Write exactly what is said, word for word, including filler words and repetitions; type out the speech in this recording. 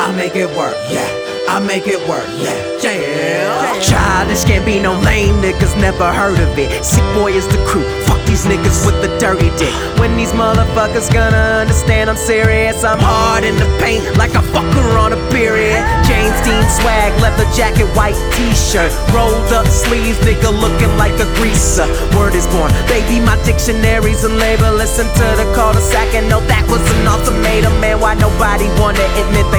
I make it work, yeah. I make it work, yeah. Yeah. Childish can't be no lame niggas, never heard of it. Sick boy is the crew, fuck these niggas with the dirty dick. When these motherfuckers gonna understand I'm serious? I'm hard in the paint like a fucker on a period. James Dean swag, leather jacket, white t-shirt, rolled up sleeves, nigga looking like a greaser. Word is born, baby, my dictionary's a label. Listen to the cul-de-sac and know that was an ultimatum. Man, why nobody wanna admit they